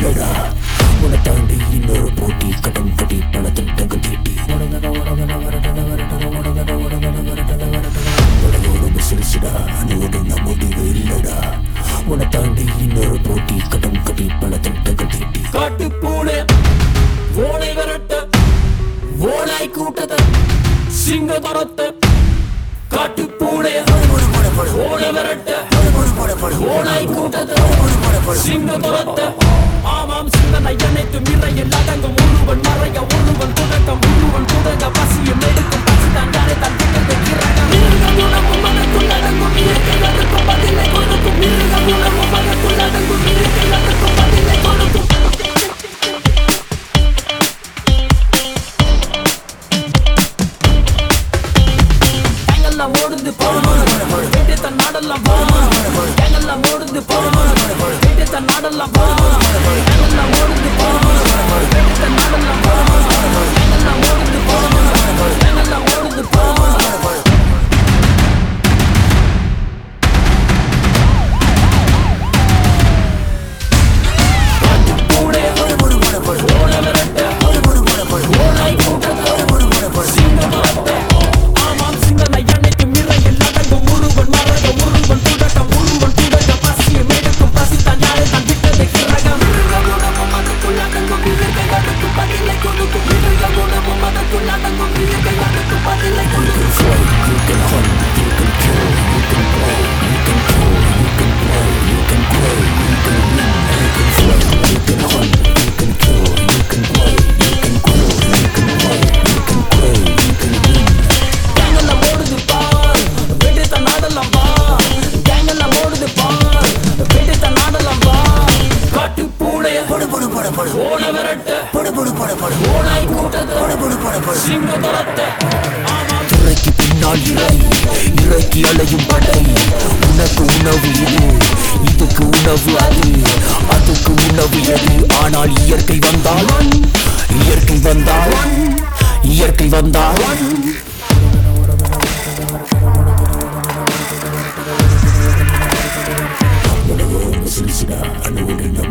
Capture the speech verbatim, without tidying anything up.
இல்லடா. உன்னை தாண்டி இன்னொரு போட்டி கடன் கட்டி பல திட்டங்கள் தீட்டி உலகோடு சிரிச்சுடா. அணுவோடு முடிவு இல்லடா. உன்னை தாண்டி இன்னொரு போட்டி கடன் கட்டி பல திட்டங்கள் தீட்டி காட்டு பூனை ஓனை விரட்ட ஓனாய் கூட்டத்தை சிங்க தரத்தை காட்டு பூனை ஓனை விரட்ட ஓனாய் கூட்டத்தை சிங்க தரத்தை ஆமாம் சிந்தனை அனைத்து மிறையில் அடங்கும் ஒருவன் மறைய ஒருவன் துடக்கம் ஒருவன் துடங்க பசியும் எடுக்கும் பசிதான் யாரை தன் திட்டத்தை இறங்க மிருக குணமும் மனக்குள் அடங்கும் இயற்கை அடக்கும் பதிலை கொடுக்கும் மிருக குணமும் மனக்குள் அடங்கும் இயற்கை அடக்கும் பதிலை கொடுக்கும் ஓடுந்து போகணும் கேட்டு தன் நாடெல்லாம் போகணும் கேங்கெல்லாம் ஓடுந்து போகணும் கேட்டு தன் நாடெல்லாம் போகணும் கேங்கெல்லாம் ஓடுந்து போகணும் கேட்டு தன் நாடெல்லாம் போகணும் கேங்கெல்லாம் ஓடுந்து போகணும் கேங்கெல்லாம் ஓடுந்து போகணும் காட்டுப்பூடே ஓட விரட்ட ஓனாய் கூட்டத்தை சிங்க மரத்தை ஆமாம் சிந்தனை அனைத்து மிறையில் அடங்கும் ஒருவன் மறைய ஒருவன் துடக்கம் ஒருவன் துடங்க பசியும் எடுக்கும் பசித்தான் யாரை தான் விட்டதை கிரகம் மிருக குணமும் அதற்குள் அடங்கும் இயற்கை அடக்கும் பதிலை கொடுக்கும் மிருக குணமும் அதற்குள் அடங்கும் இயற்கை அடக்கும் பதிலை கொடுக்கும் You can hunt, you can kill, you can play, you can kill, you can play, you can grow, you can win, you can fly. You can hunt, you can kill, you can play, you can grow, you can play, you can grow, you can win. கேங்கெல்லாம் ஓடுது பார் வெட்டி தன் நாடெல்லாம் வா கேங்கெல்லாம் ஓடுது பார் வெட்டி தன் நாடெல்லாம் வா காட்டு பூடைய படு படு படு படு ஓட விரட்ட படு படு படு படு ஓனாய் கூட்டத்தை படு படு படு படு சிங்க தரத்தை திரைக்கு பின்னால் இறை இறைக்கு அலையும் படை. உனக்கு உணவு இது, இதுக்கு உணவு அது, அதுக்கு உணவு எது. ஆனால் இயற்கை வந்தால் இயற்கை வந்தால் இயற்கை வந்தால் சிரிச்சுடா. அணுவோடு